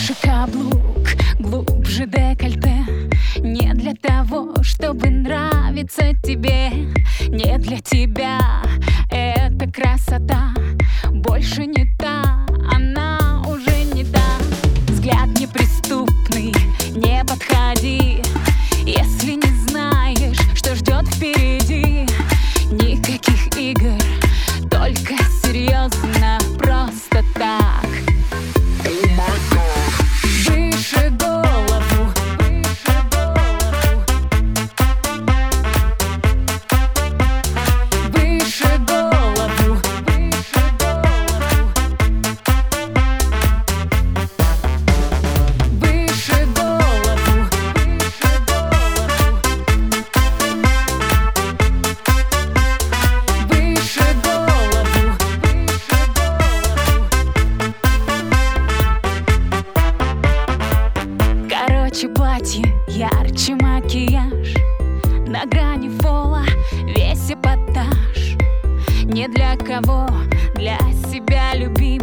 Выше каблук, глубже декольте. Не для того, чтобы нравиться тебе, не для тебя. Эта красота больше не та, она уже не та. Взгляд неприступный, не подходи, если не знаешь, что ждет впереди. Никаких игр, только серьезно, просто так. Выше голову, выше голову, выше голову, выше голову. Короче, платье, ярче макияж, на грани фола весь эпатаж. Не для кого, для себя любимый.